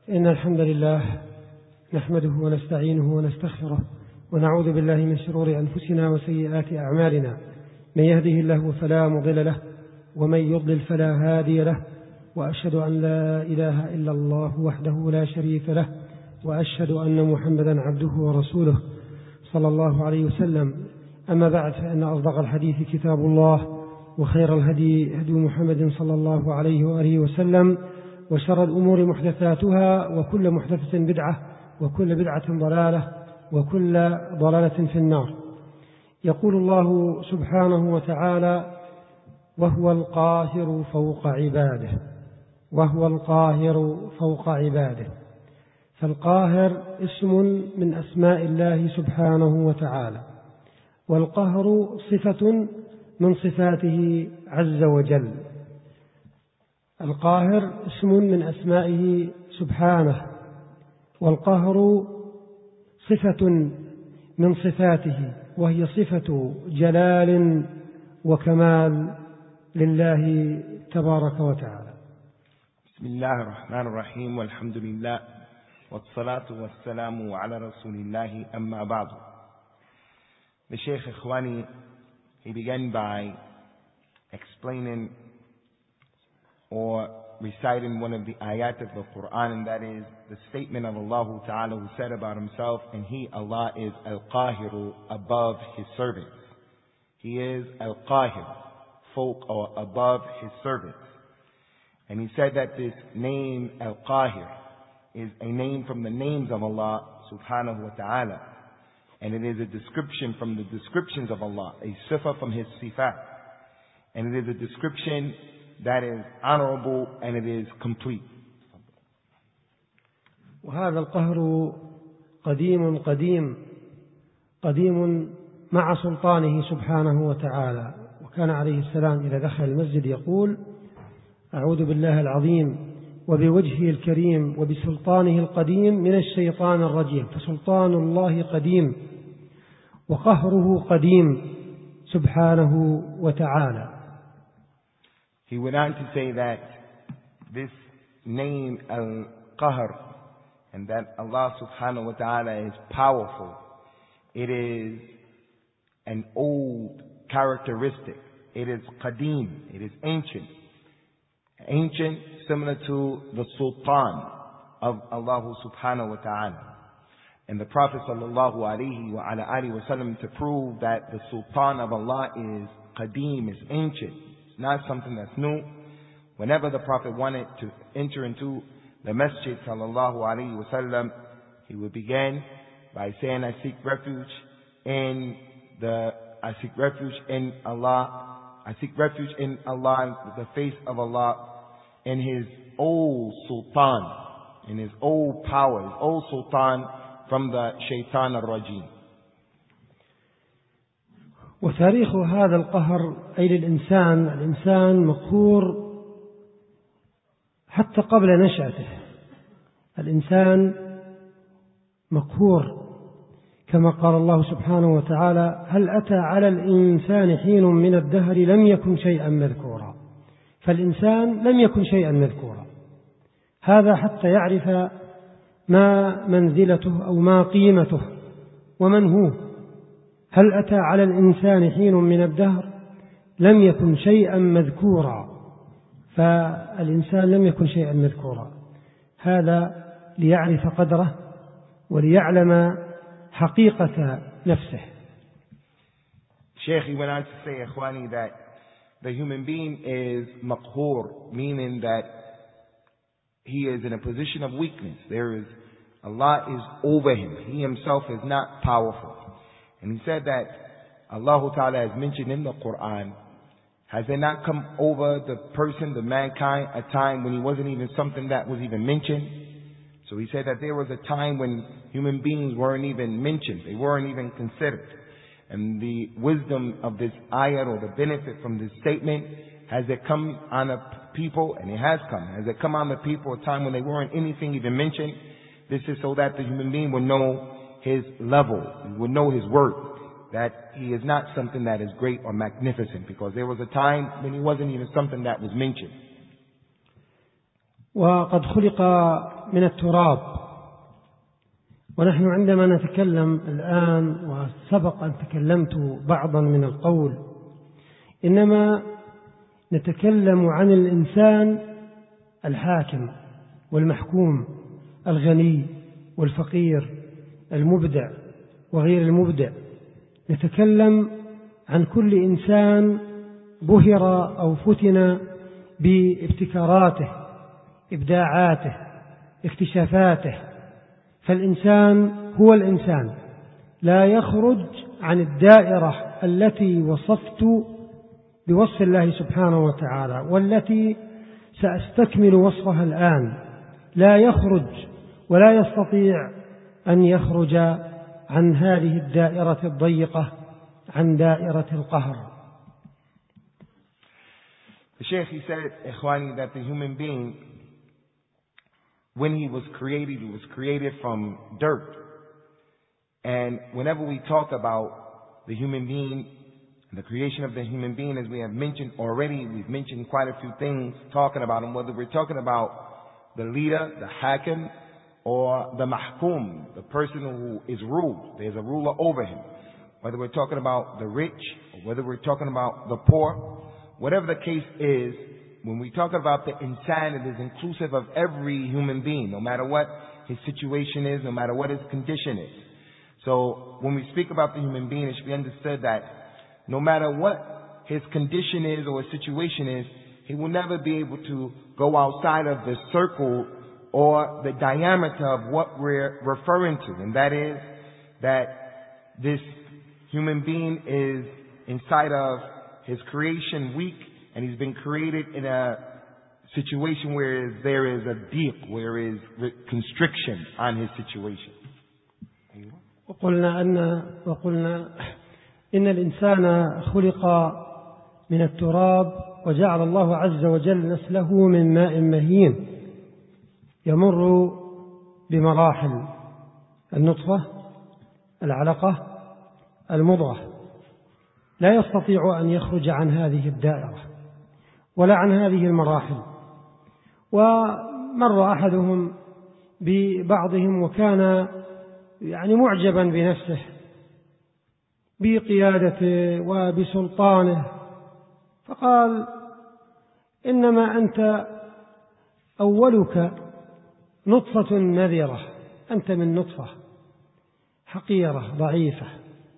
إن الحمد لله نحمده ونستعينه ونستغفره ونعوذ بالله من شرور أنفسنا وسيئات أعمالنا. من يهده الله فلا مضل له ومن يضلل فلا هادي له، وأشهد أن لا إله إلا الله وحده لا شريك له، وأشهد أن محمدا عبده ورسوله صلى الله عليه وسلم. أما بعد، فإن أصدق الحديث كتاب الله، وخير الهدي هدي محمد صلى الله عليه وآله وسلم، وشر الأمور محدثاتها، وكل محدثة بدعة، وكل بدعة ضلالة، وكل ضلالة في النار. يقول الله سبحانه وتعالى: وهو القاهر فوق عباده، وهو القاهر فوق عباده. فالقاهر اسم من أسماء الله سبحانه وتعالى، والقهر صفة من صفاته عز وجل. القاهر اسم من أسمائه سبحانه، والقهر صفة من صفاته، وهي صفة جلال وكمال لله تبارك وتعالى. بسم الله الرحمن الرحيم، والحمد لله، والصلاة والسلام على رسول الله. أما بعد. The Shaykh Ikhwani, he began by explaining or reciting one of the ayat of the Quran, and that is the statement of Allah Ta'ala, who said about himself, and He, Allah, is Al-Qahiru, above His servants. He is Al-Qahir, folk or above His servants. And he said that this name Al-Qahir is a name from the names of Allah Subhanahu wa Ta'ala, and it is a description from the descriptions of Allah, a sifa from His sifat, and it is a description that is honorable and it is complete. وهذا القهر قديم قديم قديم مع سلطانه سبحانه وتعالى. وكان عليه السلام إذا دخل المسجد يقول: أعوذ بالله العظيم وبوجهه الكريم وبسلطانه القديم من الشيطان الرجيم. فسلطان الله قديم، وقهره قديم سبحانه وتعالى. He went on to say that this name Al-Qahr, and that Allah Subhanahu wa Ta'ala is powerful, it is an old characteristic. It is qadim, it is ancient. Ancient, similar to the Sultan of Allah Subhanahu wa Ta'ala. And the Prophet Sallallahu Alaihi Wasallam, to prove that the Sultan of Allah is qadim, is ancient, it's not something that's new. Whenever the Prophet wanted to enter into the Masjid Sallallahu Alaihi Wasallam, he would begin by saying, I seek refuge in Allah, I seek refuge in Allah, the face of Allah, in His old Sultan, in His old power, His old Sultan from the Shaitan al-Rajim. وتاريخ هذا القهر أي للإنسان، الإنسان مقهور حتى قبل نشأته. الإنسان مقهور كما قال الله سبحانه وتعالى: هل أتى على الإنسان حين من الدهر لم يكن شيئا مذكورا. فالإنسان لم يكن شيئا مذكورا، هذا حتى يعرف ما منزلته أو ما قيمته ومن هو. هل أتى على الإنسان حين من الدهر لم يكن شيئا مذكورا، فالإنسان لم يكن شيئا مذكورا، هذا ليعرف قدره وليعلم حقيقة نفسه. Sheikh, he went on to say, Ikhwani, that the human being is maqhur, meaning that he is in a position of weakness. Allah is over him. He himself is not powerful. And he said that Allah Ta'ala has mentioned in the Quran, has there not come over the person, the mankind, a time when he wasn't even something that was even mentioned? So he said that there was a time when human beings weren't even mentioned. They weren't even considered. And the wisdom of this ayat, or the benefit from this statement, has it come on the people? And it has come. Has it come on the people a time when they weren't anything even mentioned? This is so that the human being would know his level, would know his worth, that he is not something that is great or magnificent, because there was a time when he wasn't even something that was mentioned. وقد خلق من التراب. ونحن عندما نتكلم الآن، وسبق أن تكلمت بعضا من القول، إنما نتكلم عن الإنسان الحاكم والمحكوم، الغني والفقير، المبدع وغير المبدع. نتكلم عن كل إنسان بهر أو فتن بابتكاراته، إبداعاته، اكتشافاته. فالإنسان هو الإنسان، لا يخرج عن الدائرة التي وصفت بوصف الله سبحانه وتعالى، والتي سأستكمل وصفها الآن. لا يخرج ولا يستطيع أن يخرج عن هذه الدائرة الضيقة، عن دائرة القهر. The Shaykh, he said, Ikhwani, that the human being, when he was created from dirt. And whenever we talk about the human being, the creation of the human being, as we have mentioned already, we've mentioned quite a few things talking about him, whether we're talking about the leader, the hakim, or the mahkum, the person who is ruled. There's a ruler over him. Whether we're talking about the rich, or whether we're talking about the poor, whatever the case is, when we talk about the insan, it is inclusive of every human being, no matter what his situation is, no matter what his condition is. So when we speak about the human being, it should be understood that no matter what his condition is or his situation is, he will never be able to go outside of the circle or the diameter of what we're referring to. And that is that this human being is inside of his creation weak, and he's been created in a situation where there is a diq, where there is constriction on his situation. وقلنا إن الإنسان خلق من التراب، وجعل الله عز وجل نسله من ماء مهين يمر بمراحل: النطفة، العلقة، المضغة. لا يستطيع أن يخرج عن هذه الدائرة ولا عن هذه المراحل. ومر أحدهم ببعضهم وكان معجبا بنفسه، بقيادته وبسلطانه، فقال: إنما أنت أولك نطفة نذرة، أنت من نطفة حقيرة ضعيفة،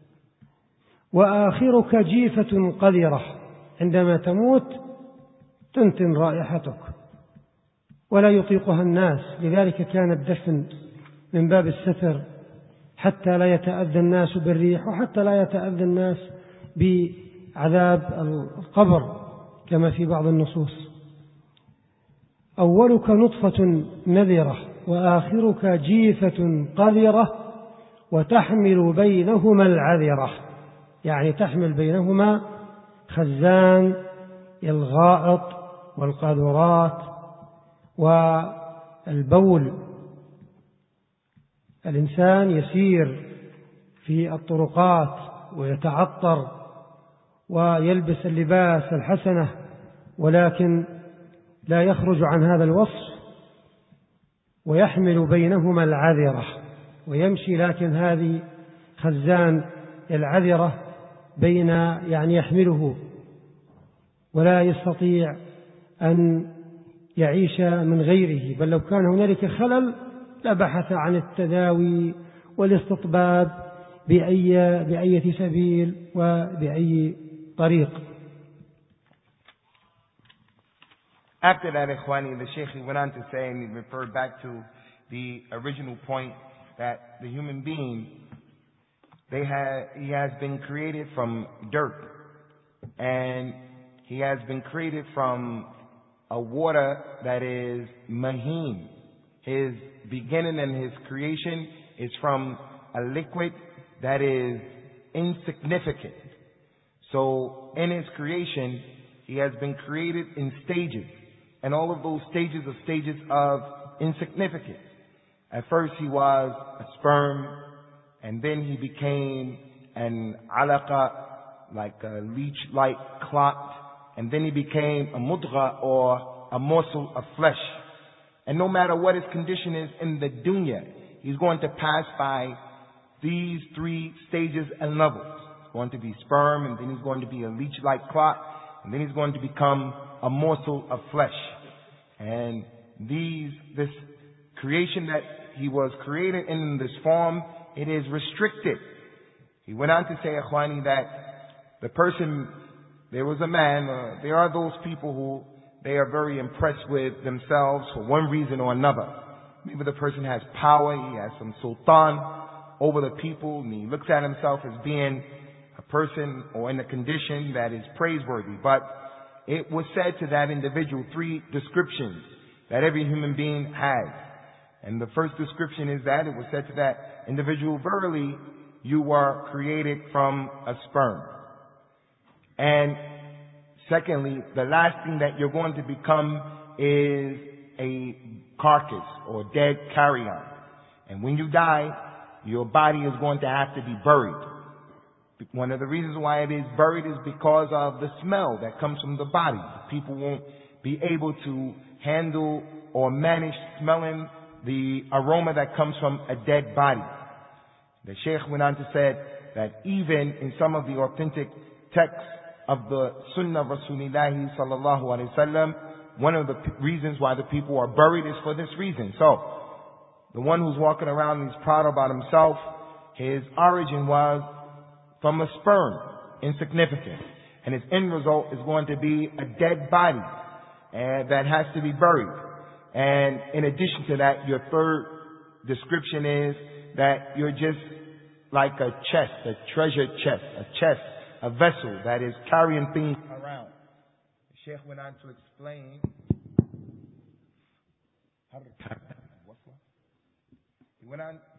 وآخرك جيفة قذرة، عندما تموت تنتن رائحتك ولا يطيقها الناس. لذلك كان الدفن من باب الستر، حتى لا يتأذى الناس بالريح، وحتى لا يتأذى الناس بعذاب القبر كما في بعض النصوص. أولك نطفة نذرة وآخرك جيفة قذرة وتحمل بينهما العذرة، يعني تحمل بينهما خزان الغائط والقاذورات والبول. الإنسان يسير في الطرقات ويتعطر ويلبس اللباس الحسنة، ولكن لا يخرج عن هذا الوصف، ويحمل بينهما العذرة ويمشي، لكن هذه خزان العذرة بين يحمله، ولا يستطيع أن يعيش من غيره. بل لو كان هنالك خلل لبحث عن التداوي والاستطباب بأي سبيل وبأي طريق. After that, Ikhwani, the Shaykh went on to say, and he referred back to the original point, that the human being, he has been created from dirt, and he has been created from a water that is maheen. His beginning and his creation is from a liquid that is insignificant. So in his creation, he has been created in stages, and all of those stages are stages of insignificance. At first he was a sperm, and then he became an alaqa, like a leech-like clot, and then he became a mudgha, or a morsel of flesh. And no matter what his condition is in the dunya, he's going to pass by these 3 stages and levels. It's going to be sperm, and then he's going to be a leech-like clot, and then he's going to become a morsel of flesh. And this creation that he was created in this form, it is restricted. He went on to say, Ikhwani, that the person, there was a man, there are those people who they are very impressed with themselves for one reason or another. Maybe the person has power, he has some sultan over the people, and he looks at himself as being a person or in a condition that is praiseworthy. But it was said to that individual 3 descriptions that every human being has. And the first description is that it was said to that individual, verily, you were created from a sperm. And secondly, the last thing that you're going to become is a carcass or dead carrion. And when you die, your body is going to have to be buried. One of the reasons why it is buried is because of the smell that comes from the body. People won't be able to handle or manage smelling the aroma that comes from a dead body. The Shaykh went on to say that even in some of the authentic texts of the Sunnah of Rasulullah sallallahu alaihi wasallam, one of the reasons why the people are buried is for this reason. So, the one who's walking around and he's proud about himself, his origin was from a sperm, insignificant. And his end result is going to be a dead body that has to be buried. And in addition to that, your third description is that you're just like a chest, a treasure chest, a vessel that is carrying things around. The Shaykh went on to explain how to he went on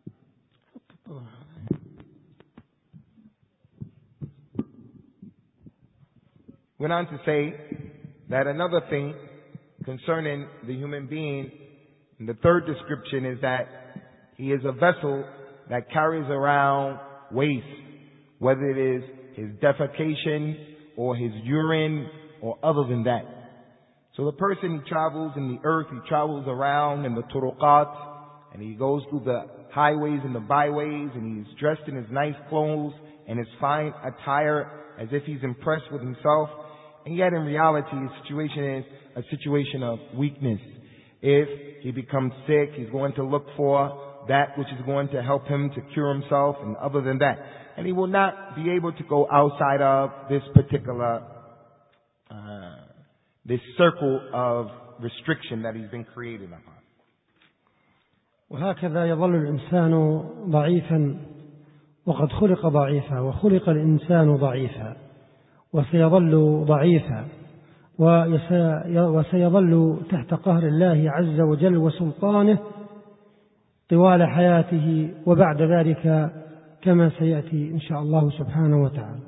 to say that another thing concerning the human being, and the third description is that he is a vessel that carries around waste, whether it is his defecation or his urine or other than that. So the person, he travels in the earth, he travels around in the turuqat, and he goes through the highways and the byways, and he's dressed in his nice clothes and his fine attire as if he's impressed with himself. And yet in reality, his situation is a situation of weakness. If he becomes sick, he's going to look for that which is going to help him to cure himself, and other than that. And he will not be able to go outside of this particular, this circle of restriction that he's been created upon. وهكذا يظل الإنسان ضعيفا وقد خلق ضعيفا وخلق الإنسان ضعيفا وسيظل ضعيفا وسيظل تحت قهر الله عز وجل وسلطانه طوال حياته وبعد ذلك كما سيأتي إن شاء الله سبحانه وتعالى.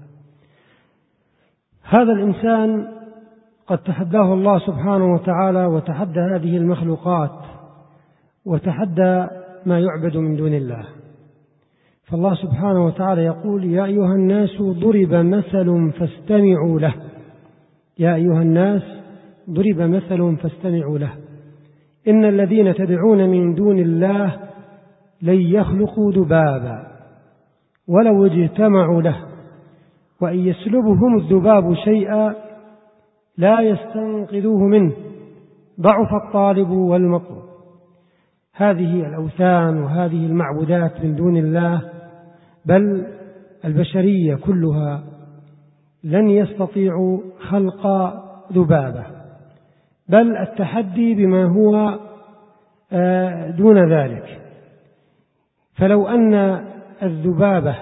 هذا الإنسان قد تحداه الله سبحانه وتعالى وتحدى هذه المخلوقات وتحدى ما يعبد من دون الله. فالله سبحانه وتعالى يقول: يا أيها الناس ضرب مثل فاستمعوا له. يا أيها الناس ضرب مثل فاستمعوا له. إن الذين تدعون من دون الله لن يخلقوا ذبابا ولو اجتمعوا له وإن يسلبهم الذباب شيئا لا يستنقذوه منه ضعف الطالب والمطلوب. هذه الأوثان وهذه المعبودات من دون الله بل البشرية كلها لن يستطيعوا خلق ذبابة، بل التحدي بما هو دون ذلك. فلو أن الذبابة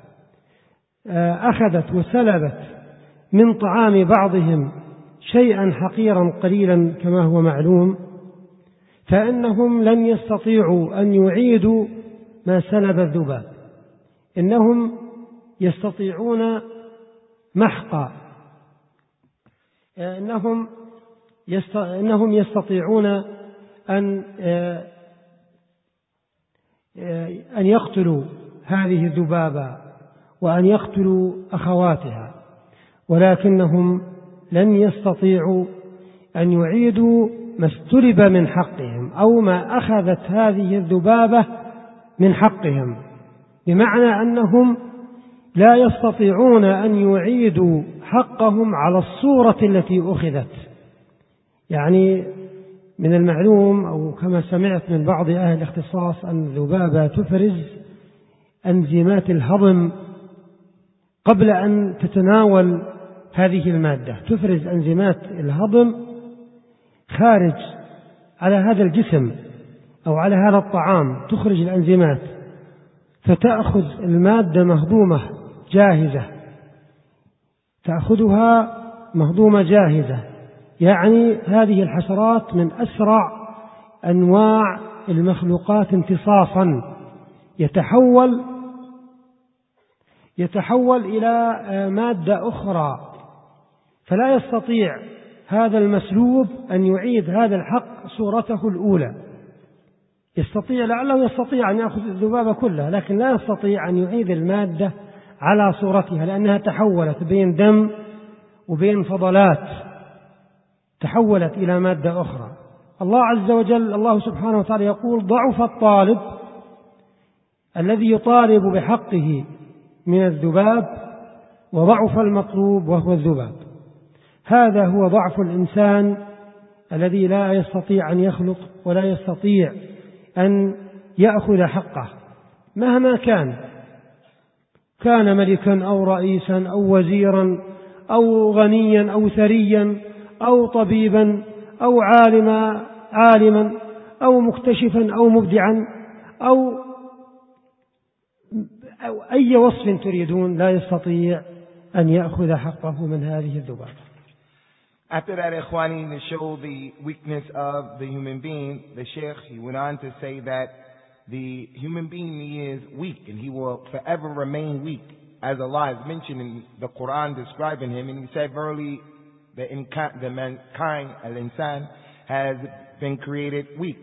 أخذت وسلبت من طعام بعضهم شيئا حقيرا قليلا كما هو معلوم، فإنهم لن يستطيعوا أن يعيدوا ما سلب الذباب. إنهم يستطيعون محقا، إنهم يستطيعون أن يقتلوا هذه الذبابة وأن يقتلوا أخواتها، ولكنهم لن يستطيعوا أن يعيدوا ما استلب من حقهم أو ما أخذت هذه الذبابة من حقهم، بمعنى أنهم لا يستطيعون أن يعيدوا حقهم على الصورة التي أخذت. يعني من المعلوم أو كما سمعت من بعض أهل الاختصاص أن الذبابة تفرز أنزيمات الهضم قبل أن تتناول هذه المادة، تفرز أنزيمات الهضم خارج على هذا الجسم أو على هذا الطعام، تخرج الأنزيمات فتأخذ المادة مهضومة جاهزة، تأخذها مهضومة جاهزة. يعني هذه الحشرات من أسرع أنواع المخلوقات امتصاصا، يتحول إلى مادة أخرى، فلا يستطيع هذا المسلوب أن يعيد هذا الحق صورته الأولى. لعله يستطيع أن يأخذ الذبابة كلها، لكن لا يستطيع أن يعيد المادة على صورتها، لأنها تحولت بين دم وبين فضلات، تحولت إلى مادة أخرى. الله سبحانه وتعالى يقول: ضعف الطالب الذي يطالب بحقه من الذباب، وضعف المطلوب وهو الذباب. هذا هو ضعف الإنسان الذي لا يستطيع أن يخلق ولا يستطيع أن يأخذ حقه مهما كان ملكا أو رئيسا أو وزيرا أو غنيا أو ثريا أو طبيبا أو عالما أو مكتشفا أو مبدعا أو أي وصف تريدون، لا يستطيع أن يأخذ حقه من هذه الذبابة. After that, Ikhwani, to show the weakness of the human being, the Sheikh, he went on to say that the human being is weak and he will forever remain weak, as Allah has mentioned in the Quran describing him. And he said, verily, the mankind, al-insan, has been created weak.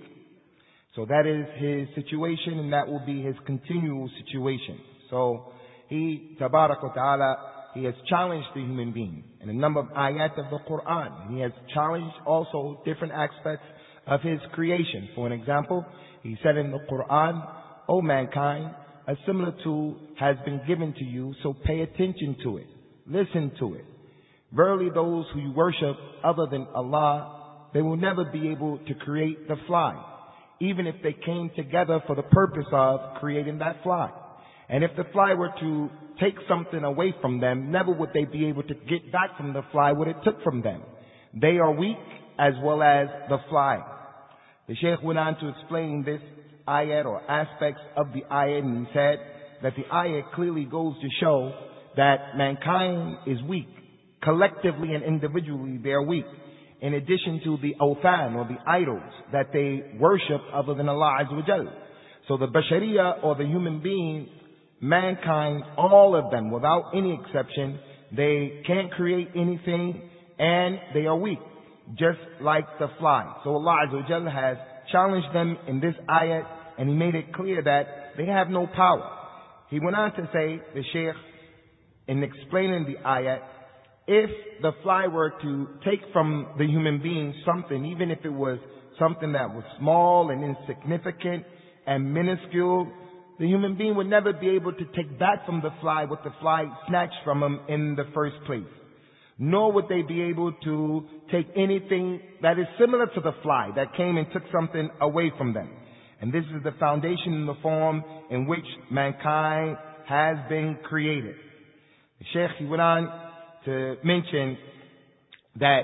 So that is his situation, and that will be his continual situation. So he, Tabarak wa Ta'ala, he has challenged the human being in a number of ayat of the Quran. He has challenged also different aspects of his creation. For an example, he said in the Quran, O mankind, a similar tool has been given to you, so pay attention to it. Listen to it. Verily those who you worship other than Allah, they will never be able to create the fly, even if they came together for the purpose of creating that fly. And if the fly were to take something away from them, never would they be able to get back from the fly what it took from them. They are weak as well as the fly. The Shaykh went on to explain this ayat or aspects of the ayat, and he said that the ayat clearly goes to show that mankind is weak. Collectively and individually they are weak. In addition to the awthan or the idols that they worship other than Allah Azza wa Jal. So the bashariya or the human being, mankind, all of them without any exception, they can't create anything and they are weak, just like the fly. So Allah Azza wa Jal has challenged them in this ayat, and He made it clear that they have no power. He went on to say, the Shaykh, in explaining the ayat, if the fly were to take from the human being something, even if it was something that was small and insignificant and minuscule, the human being would never be able to take back from the fly what the fly snatched from him in the first place. Nor would they be able to take anything that is similar to the fly that came and took something away from them. And this is the foundation and the form in which mankind has been created. The Shaykh, he went on to mention that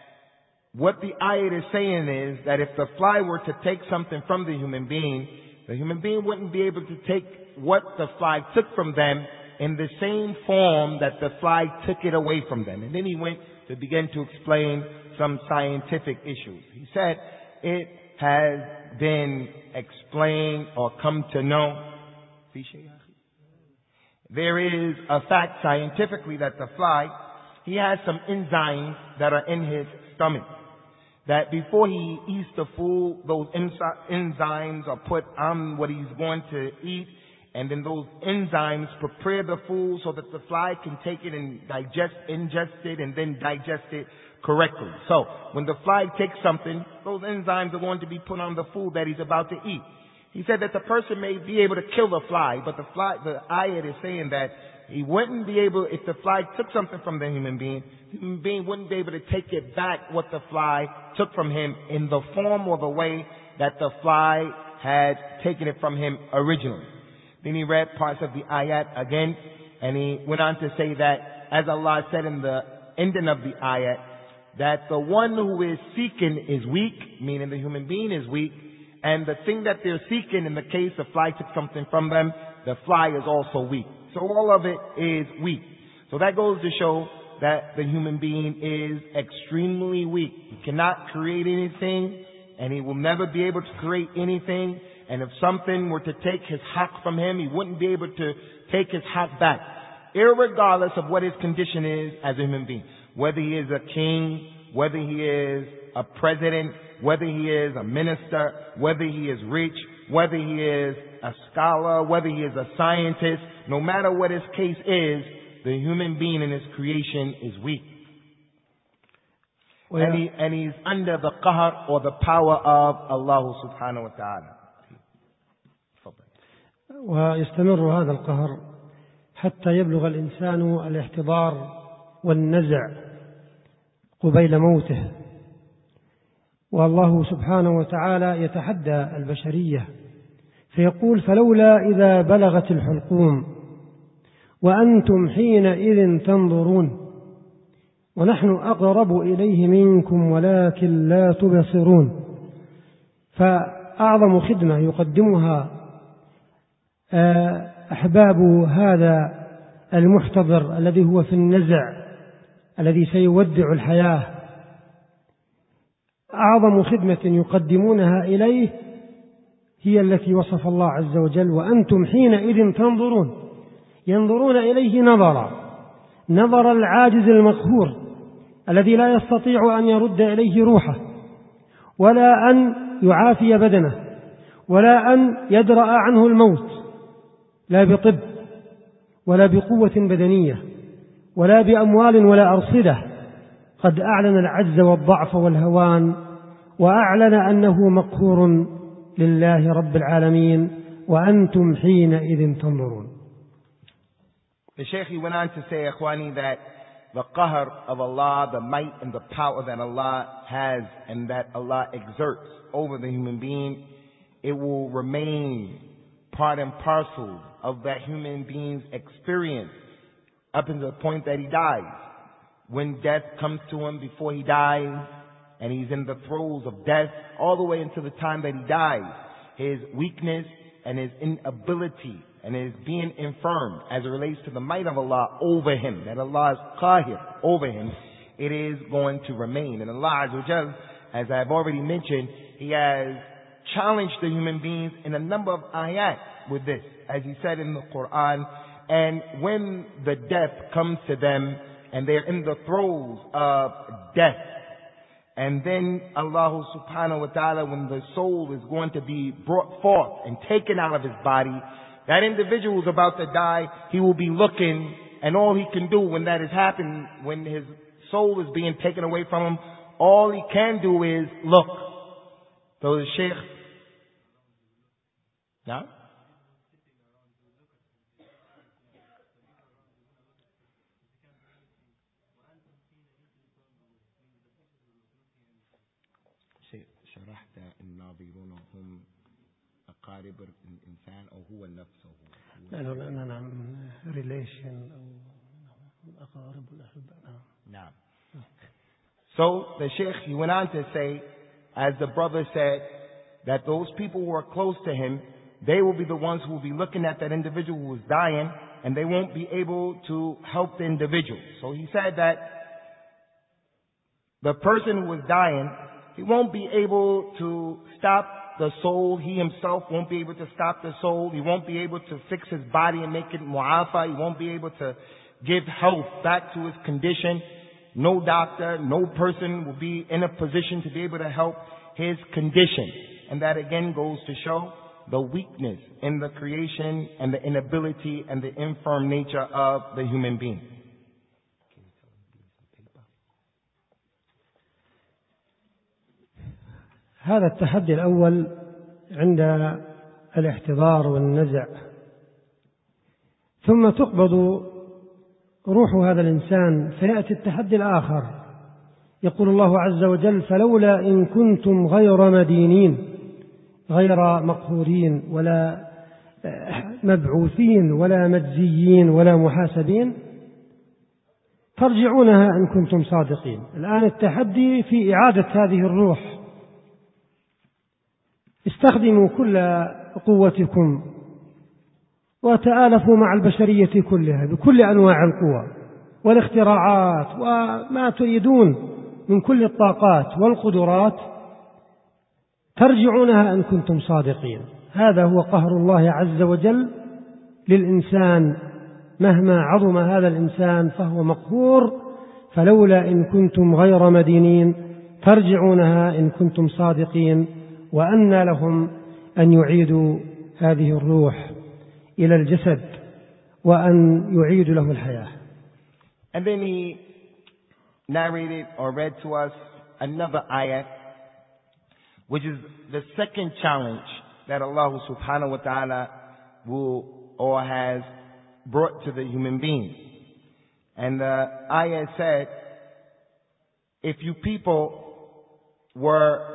what the ayat is saying is that if the fly were to take something from the human being wouldn't be able to take what the fly took from them in the same form that the fly took it away from them. And then he went to begin to explain some scientific issues. He said it has been explained or come to know, there is a fact scientifically that the fly, he has some enzymes that are in his stomach, that before he eats the food, those enzymes are put on what he's going to eat, and then those enzymes prepare the food so that the fly can take it and ingest it, and then digest it correctly. So when the fly takes something, those enzymes are going to be put on the food that he's about to eat. He said that the person may be able to kill the fly, but the ayat is saying that he wouldn't be able, if the fly took something from the human being wouldn't be able to take it back what the fly took from him in the form or the way that the fly had taken it from him originally. Then he read parts of the ayat again, and he went on to say that, as Allah said in the ending of the ayat, that the one who is seeking is weak, meaning the human being is weak, and the thing that they're seeking, in the case the fly took something from them, the fly is also weak. So all of it is weak. So that goes to show that the human being is extremely weak. He cannot create anything, and he will never be able to create anything. And if something were to take his haqq from him, he wouldn't be able to take his haqq back, irregardless of what his condition is as a human being. Whether he is a king, whether he is a president, whether he is a minister, whether he is rich, whether he is a scholar, whether he is a scientist, no matter what his case is, the human being in his creation is weak. And he's under the qahr, or the power of Allah subhanahu wa ta'ala. ويستمر هذا القهر حتى يبلغ الإنسان الاحتضار والنزع قبيل موته. والله سبحانه وتعالى يتحدى البشرية فيقول: فلولا إذا بلغت الحلقوم وأنتم حينئذ تنظرون ونحن أقرب إليه منكم ولكن لا تبصرون. فأعظم خدمة يقدمها أحباب هذا المحتضر الذي هو في النزع، الذي سيودع الحياة، أعظم خدمة يقدمونها إليه هي التي وصف الله عز وجل: وأنتم حينئذ تنظرون. ينظرون إليه نظر العاجز المقهور الذي لا يستطيع أن يرد إليه روحه، ولا أن يعافي بدنه، ولا أن يدرأ عنه الموت، لا بطب ولا بقوة بدنية ولا بأموال ولا أرصدة. قد أعلن العجز والضعف والهوان، وأعلن أنه مقهور لله رب العالمين. وأنتم حينئذ تنظرون. The Shaykh, he went on to say, Ikhwani, that the qahr of Allah, the might and the power that Allah has and that Allah exerts over the human being, it will remain part and parcel of that human being's experience up until the point that he dies. When death comes to him before he dies, and he's in the throes of death, all the way until the time that he dies, his weakness and his inability and his being infirm as it relates to the might of Allah over him, that Allah is qahir over him, it is going to remain. And Allah Azza wa Jal, as I've already mentioned, He has challenged the human beings in a number of ayat with this, as He said in the Quran. And when the death comes to them and they're in the throes of death, and then Allah subhanahu wa ta'ala, when the soul is going to be brought forth and taken out of his body, that individual who's about to die, he will be looking, and all he can do when that is happening, when his soul is being taken away from him, all he can do is look. So the Shaykh, now? شرحت الناظرون هم أقارب الإنسان أو هو نفسه. نعم relation أو أقارب الأحبة. نعم. So the Shaykh, he went on to say, as the brother said, that those people who are close to him, they will be the ones who will be looking at that individual who is dying, and they won't be able to help the individual. So he said that the person who is dying, he won't be able to stop the soul. He himself won't be able to stop the soul. He won't be able to fix his body and make it mu'afa. He won't be able to give health back to his condition. No doctor, no person will be in a position to be able to help his condition. And that again goes to show the weakness in the creation and the inability and the infirm nature of the human being. هذا التحدي الأول عند الاحتضار والنزع، ثم تقبض روح هذا الإنسان فيأتي التحدي الآخر. يقول الله عز وجل: فلولا إن كنتم غير مدينين، غير مقهورين ولا مبعوثين ولا مجزيين ولا محاسبين، ترجعونها إن كنتم صادقين. الآن التحدي في إعادة هذه الروح. استخدموا كل قوتكم وتآلفوا مع البشرية كلها بكل أنواع القوى والاختراعات وما تريدون من كل الطاقات والقدرات، ترجعونها إن كنتم صادقين. هذا هو قهر الله عز وجل للإنسان، مهما عظم هذا الإنسان فهو مقهور. فلولا إن كنتم غير مدينين ترجعونها إن كنتم صادقين، وأنى لهم أن يعيدوا هذه الروح إلى الجسد وأن يعيدوا له الحياة. And then he narrated or read to us another ayah, which is the second challenge that Allah subhanahu wa ta'ala will or has brought to the human beings. And the ayah said, if you people were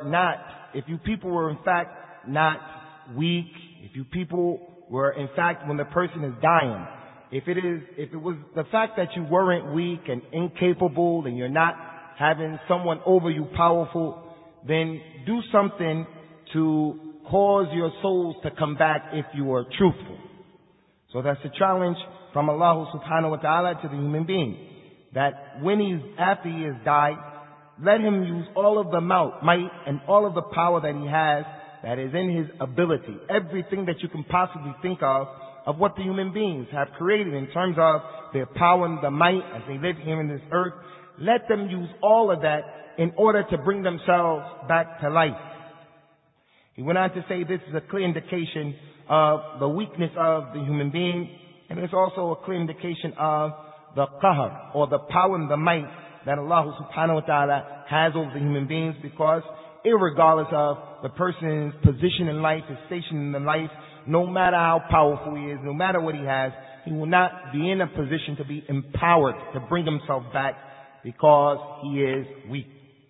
in fact not weak, if you people were in fact, when the person is dying, if it was the fact that you weren't weak and incapable and you're not having someone over you powerful, then do something to cause your souls to come back if you are truthful. So that's a challenge from Allah subhanahu wa ta'ala to the human being, that when after he has died, let him use all of the might and all of the power that he has, that is in his ability, everything that you can possibly think of what the human beings have created in terms of their power and the might as they live here in this earth. Let them use all of that in order to bring themselves back to life. He went on to say this is a clear indication of the weakness of the human being, and it's also a clear indication of the qahr, or the power and the might that Allah subhanahu wa ta'ala has over the human beings, because irregardless of the person's position in life, his station in life, no matter how powerful he is, no matter what he has, he will not be in a position to be empowered to bring himself back because he is weak.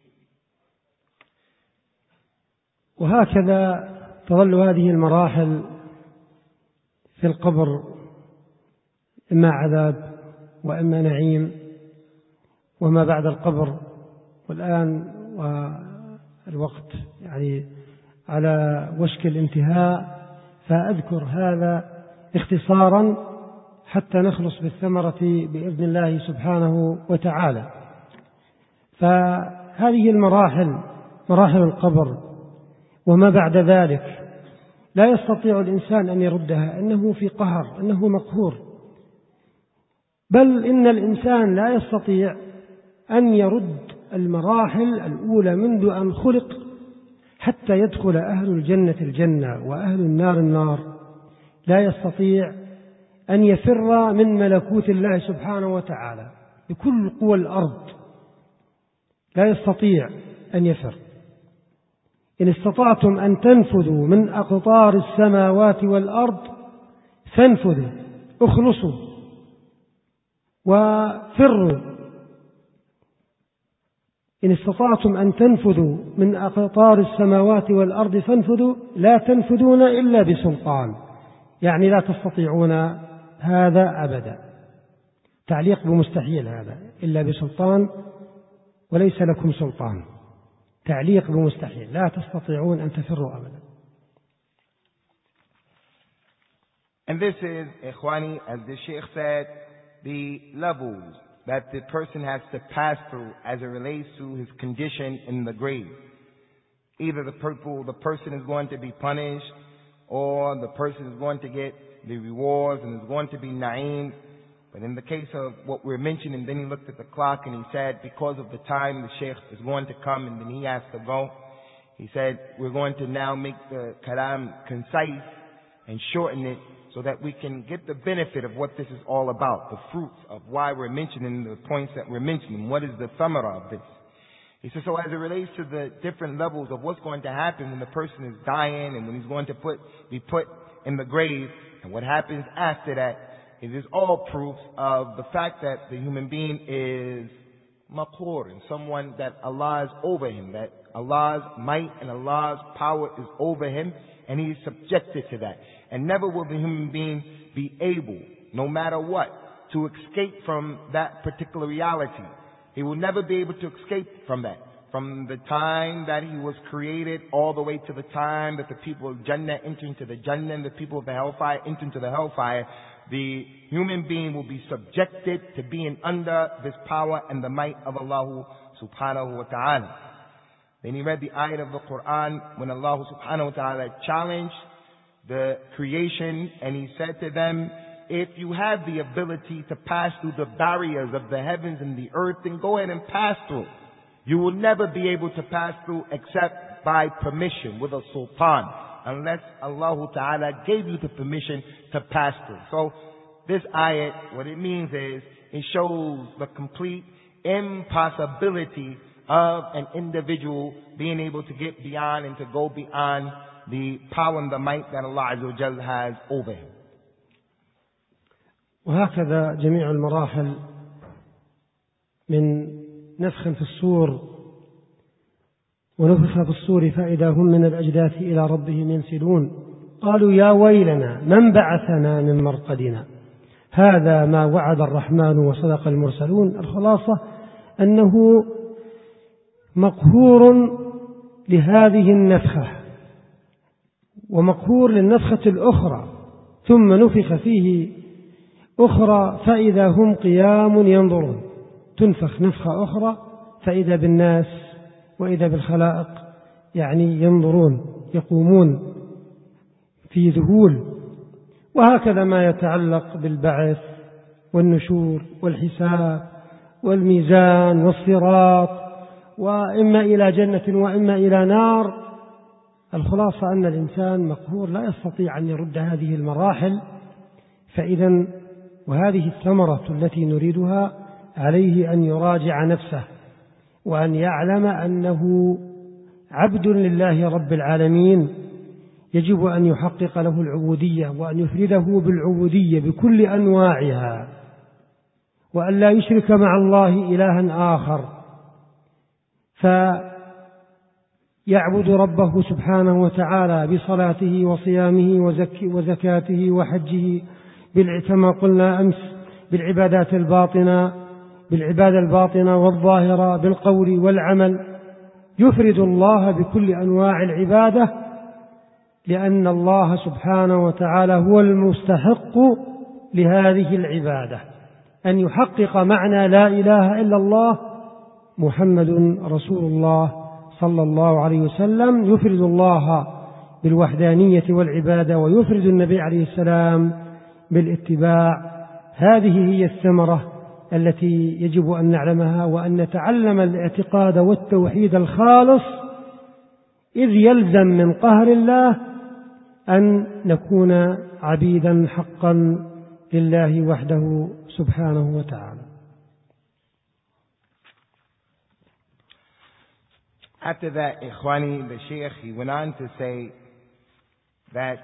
وهكذا تظل هذه المراحل في القبر، إما عذاب وإما نعيم وما بعد القبر. والآن والوقت يعني على وشك الانتهاء، فأذكر هذا اختصارا حتى نخلص بالثمرة بإذن الله سبحانه وتعالى. فهذه المراحل، مراحل القبر وما بعد ذلك، لا يستطيع الإنسان أن يردها، إنه في قهر، إنه مقهور. بل إن الإنسان لا يستطيع أن يرد المراحل الأولى منذ أن خلق حتى يدخل أهل الجنة الجنة وأهل النار النار. لا يستطيع أن يفر من ملكوت الله سبحانه وتعالى بكل قوى الأرض، لا يستطيع أن يفر. إن استطعتم أن تنفذوا من أقطار السماوات والأرض فانفذوا، اخلصوا وفروا. إن استطعتم أن تنفذوا من أقطار السماوات والأرض فانفذوا، لا تنفذون إلا بسلطان، يعني لا تستطيعون هذا أبدا. تعليق بمستحيل هذا، إلا بسلطان وليس لكم سلطان. تعليق بمستحيل، لا تستطيعون أن تفروا أبدا. And this is, Ikhwani, as the Sheikh said, the levels that the person has to pass through as it relates to his condition in the grave. Either the person is going to be punished, or the person is going to get the rewards and is going to be na'im. But in the case of what we're mentioning, then he looked at the clock and he said, because of the time the Sheikh is going to come and then he has to go, He said, we're going to now make the kalam concise and shorten it so that we can get the benefit of what this is all about, the fruits of why we're mentioning the points that we're mentioning. What is the thamara of this? He says, so as it relates to the different levels of what's going to happen when the person is dying and when he's going to be put in the grave, and what happens after that, it is all proof of the fact that the human being is maqhur, and someone that Allah is over him, that Allah's might and Allah's power is over him, and he is subjected to that. And never will the human being be able, no matter what, to escape from that particular reality. He will never be able to escape from that. From the time that he was created all the way to the time that the people of Jannah enter into the Jannah and the people of the Hellfire enter into the Hellfire, the human being will be subjected to being under this power and the might of Allah subhanahu wa ta'ala. Then he read the ayat of the Quran when Allah subhanahu wa ta'ala challenged the creation, and he said to them, if you have the ability to pass through the barriers of the heavens and the earth, then go ahead and pass through. You will never be able to pass through except by permission with a sultan, unless Allah Ta'ala gave you the permission to pass through. So this ayat, what it means is, it shows the complete impossibility of an individual being able to get beyond and to go beyond the power and the might that Allah Azza wa Jalla has over him. وهكذا جميع المراحل من نفخ في الصور ونفخ في الصور فإذا هم من الأجداث إلى ربهم ينسلون قالوا يا ويلنا من بعثنا من مرقدنا هذا ما وعد الرحمن وصدق المرسلون. الخلاصة أنه مقهور لهذه النفخة ومقهور للنفخة الأخرى، ثم نفخ فيه أخرى فإذا هم قيام ينظرون. تنفخ نفخة أخرى فإذا بالناس وإذا بالخلائق يعني ينظرون، يقومون في ذهول. وهكذا ما يتعلق بالبعث والنشور والحساب والميزان والصراط، وإما إلى جنة وإما إلى نار. الخلاصة أن الإنسان مقهور لا يستطيع أن يرد هذه المراحل. فإذا وهذه الثمرة التي نريدها، عليه أن يراجع نفسه وأن يعلم أنه عبد لله رب العالمين، يجب أن يحقق له العبودية وأن يفرده بالعبودية بكل أنواعها، وأن لا يشرك مع الله إلها آخر، فيعبد ربه سبحانه وتعالى بصلاته وصيامه وزكاته وحجه، كما قلنا أمس بالعبادات الباطنة، بالعبادة الباطنة والظاهرة، بالقول والعمل، يفرد الله بكل أنواع العبادة، لأن الله سبحانه وتعالى هو المستحق لهذه العبادة، أن يحقق معنى لا إله إلا الله محمد رسول الله صلى الله عليه وسلم. يفرد الله بالوحدانية والعبادة، ويفرد النبي عليه السلام بالاتباع. هذه هي الثمرة التي يجب أن نعلمها، وأن نتعلم الاعتقاد والتوحيد الخالص، إذ يلزم من قهر الله أن نكون عبيدا حقا لله وحده سبحانه وتعالى. After that, Ikhwani, the Shaykh, he went on to say that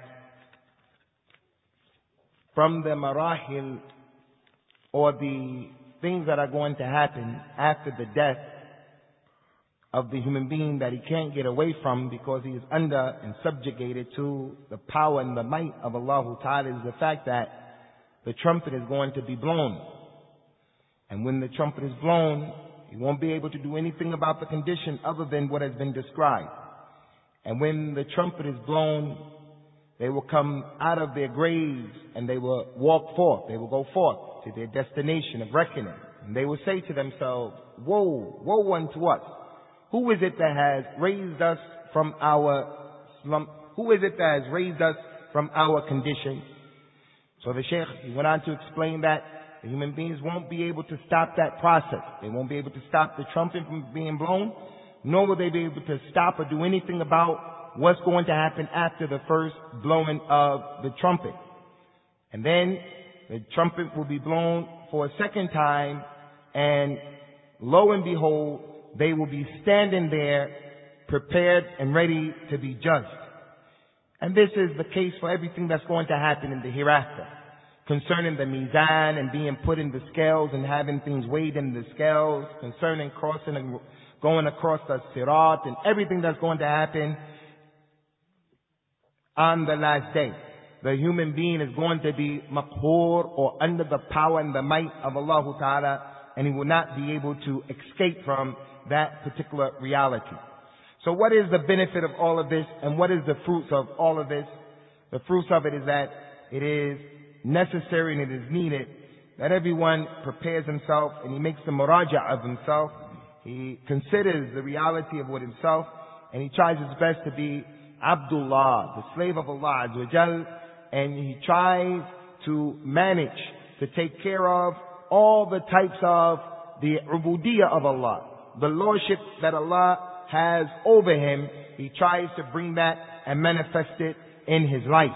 from the marahil, or the things that are going to happen after the death of the human being that he can't get away from because he is under and subjugated to the power and the might of Allah Ta'ala, is the fact that the trumpet is going to be blown. And when the trumpet is blown, he won't be able to do anything about the condition other than what has been described. And when the trumpet is blown, they will come out of their graves and they will walk forth. They will go forth to their destination of reckoning. And they will say to themselves, woe, woe unto us. Who is it that has raised us from our slump? Who is it that has raised us from our condition? So the Shaykh, he went on to explain that the human beings won't be able to stop that process. They won't be able to stop the trumpet from being blown. nor will they be able to stop or do anything about what's going to happen after the first blowing of the trumpet. And then the trumpet will be blown for a second time, and lo and behold, they will be standing there prepared and ready to be judged. And this is the case for everything that's going to happen in the hereafter. Concerning the mizan and being put in the scales and having things weighed in the scales, concerning crossing and going across the sirat and everything that's going to happen on the last day. The human being is going to be maqhoor, or under the power and the might of Allah Ta'ala, and he will not be able to escape from that particular reality. So what is the benefit of all of this, and what is the fruits of all of this? The fruits of it is that it is necessary and it is needed that everyone prepares himself and he makes the muraja of himself. He considers the reality of what himself, and he tries his best to be Abdullah, the slave of Allah Azza wa Jal, and he tries to manage to take care of all the types of the ubudiyyah of Allah, the lordship that Allah has over him. He tries to bring that and manifest it in his life.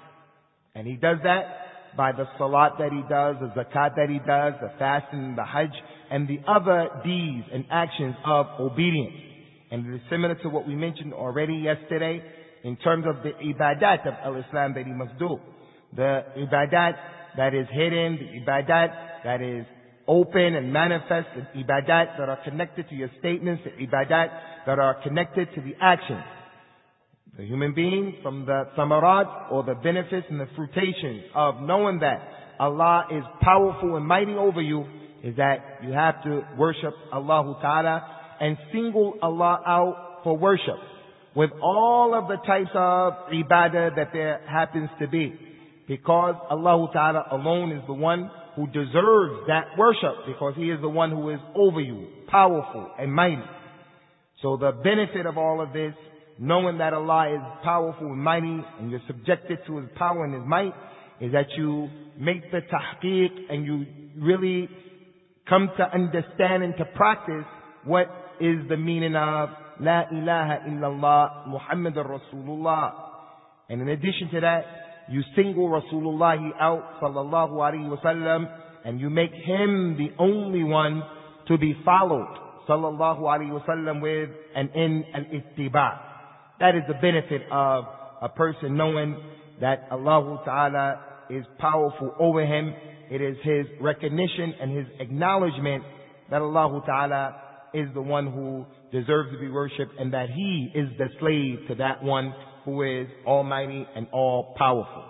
And he does that by the salat that he does, the zakat that he does, the fasting, the hajj, and the other deeds and actions of obedience. And it is similar to what we mentioned already yesterday in terms of the ibadat of al-Islam that he must do. The ibadat that is hidden, the ibadat that is open and manifest, the ibadat that are connected to your statements, the ibadat that are connected to the actions. The human being, from the samarat, or the benefits and the fruitations of knowing that Allah is powerful and mighty over you, is that you have to worship Allah Ta'ala and single Allah out for worship with all of the types of ibadah that there happens to be. Because Allah Ta'ala alone is the one who deserves that worship, because He is the one who is over you, powerful and mighty. So the benefit of all of this, knowing that Allah is powerful and mighty and you're subjected to His power and His might, is that you make the tahqiq and you really come to understand and to practice what is the meaning of La ilaha illallah Muhammadur Rasulullah. And in addition to that, you single Rasulullah out sallallahu alaihi wasallam, and you make him the only one to be followed sallallahu alaihi wasallam with and in al-ittiba. That is the benefit of a person knowing that Allah Ta'ala is powerful over him. It is his recognition and his acknowledgement that Allah Ta'ala is the one who deserves to be worshipped, and that He is the slave to that one who is almighty and all powerful.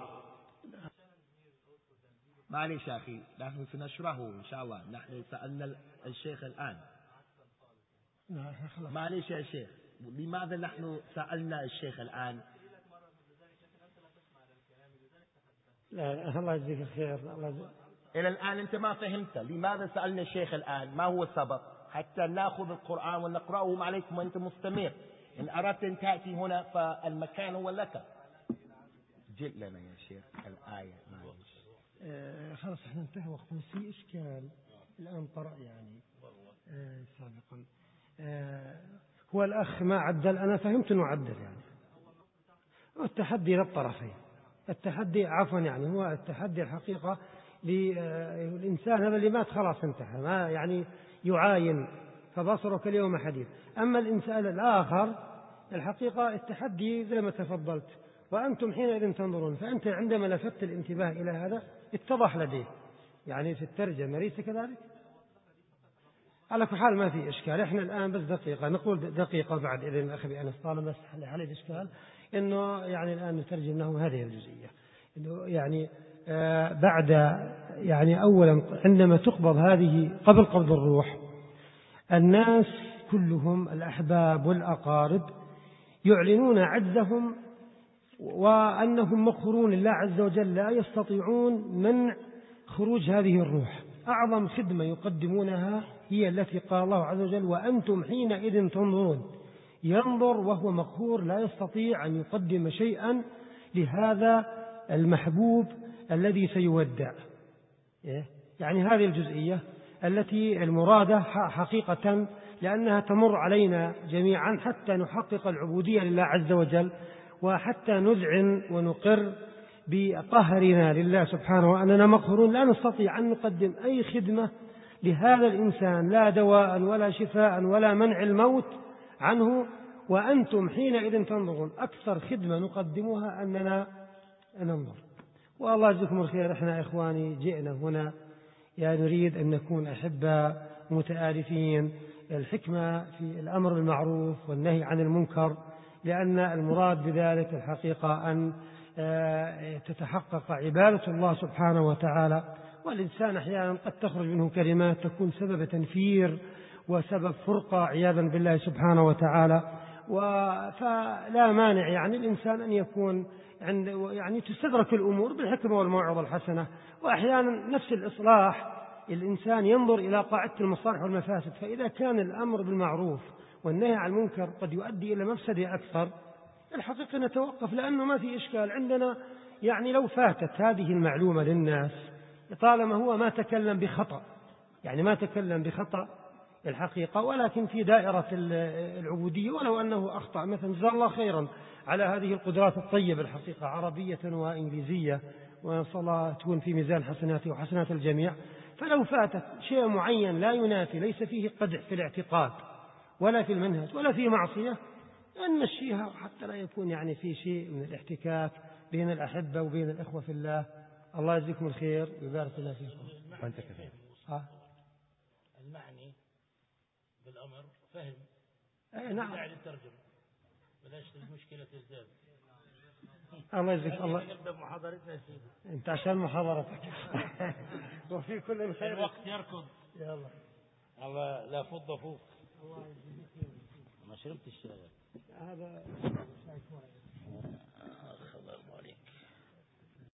معلش يا أخي نحن سنشرحه إن شاء الله. نحن سألنا الشيخ الآن. معلش يا شيخ، لماذا نحن سألنا الشيخ الآن؟ لا الله يجزيك الخير. إلى الآن أنت ما فهمت لماذا سألنا الشيخ الآن؟ ما هو السبب؟ حتى نأخذ القرآن ونقرأه عليكم وأنت مستمر. إن أردت أن تأتي هنا فالمكان هو لك. جئ لنا يا شيخ الآية. خلاص احنا انتهى وقت، بس في إشكال الآن طرأ يعني سابقا. هو الأخ ما عدل، أنا فهمت أنه عدل يعني. التحدي للطرفين، التحدي عفوا يعني هو التحدي الحقيقة للإنسان هذا اللي مات خلاص انتهى، ما يعني يعاين فبصرك اليوم حديد. أما الإنسان الآخر الحقيقة التحدي زي ما تفضلت، وأنتم حينئذ تنظرون. فأنت عندما لفت الانتباه إلى هذا اتضح لديه يعني في الترجمة، ليس كذلك؟ على كل حال ما في إشكال. إحنا الآن بس دقيقة، نقول دقيقة بعد إذن الأخ بأنس طالما بس عليه الإشكال، إنه يعني الآن نترجم له هذه الجزئية، إنه يعني بعد يعني أولا عندما تقبض هذه قبل قبض الروح، الناس كلهم الأحباب والأقارب يعلنون عجزهم وأنهم مقهورون لله عز وجل، لا يستطيعون منع خروج هذه الروح. أعظم خدمة يقدمونها هي التي قال الله عز وجل وأنتم حينئذ تنظرون. ينظر وهو مقهور، لا يستطيع أن يقدم شيئا لهذا المحبوب الذي سيودع. يعني هذه الجزئية التي المرادة حقيقة لأنها تمر علينا جميعا حتى نحقق العبودية لله عز وجل، وحتى نذعن ونقر بقهرنا لله سبحانه وأننا مقهورون لا نستطيع أن نقدم أي خدمة لهذا الإنسان، لا دواء ولا شفاء ولا منع الموت عنه، وأنتم حينئذ تنظرون. أكثر خدمة نقدمها أننا ننظر. والله يجزيكم الخير. إحنا إخواني جئنا هنا نريد أن نكون أحباء متآلفين، الحكمة في الأمر بالمعروف والنهي عن المنكر، لأن المراد بذلك الحقيقة أن تتحقق عبادة الله سبحانه وتعالى. والإنسان أحيانا قد تخرج منه كلمات تكون سبب تنفير وسبب فرقة عياذا بالله سبحانه وتعالى. فلا مانع الإنسان أن يكون تستدرك الأمور بالحكمة والموعظة الحسنة. وأحيانا نفس الإصلاح الإنسان ينظر إلى قاعدة المصالح والمفاسد، فإذا كان الأمر بالمعروف والنهي عن المنكر قد يؤدي إلى مفسدة أكثر، الحقيقة نتوقف، لأنه ما في إشكال عندنا. لو فاتت هذه المعلومة للناس طالما هو ما تكلم بخطأ، ما تكلم بخطأ الحقيقة، ولكن في دائرة العبودية، ولو أنه أخطأ مثلا جزاه الله خيرا على هذه القدرات الطيبة الحقيقة عربية وإنجليزية، وصلاة تكون في ميزان حسناته وحسنات الجميع. فلو فاتت شيء معين لا ينافي، ليس فيه قدح في الاعتقاد ولا في المنهج ولا في معصية، نمشيها حتى لا يكون في شيء من الاحتكاك بين الأحبة وبين الإخوة في الله. الله يجزيكم الخير ويبارك الله فيكم. وأنت كذلك. المعني بالأمر فهم. نعم. داعي للترجمة، بلاش المشكلة تزداد. الله يجزيك. الله نبدأ محاضرتنا يا سيدي. أنت عشان محاضرتك. وفي كل الخير. الوقت يركض. يلا. الله لا فض فوق. ما شربت الشاي. هذا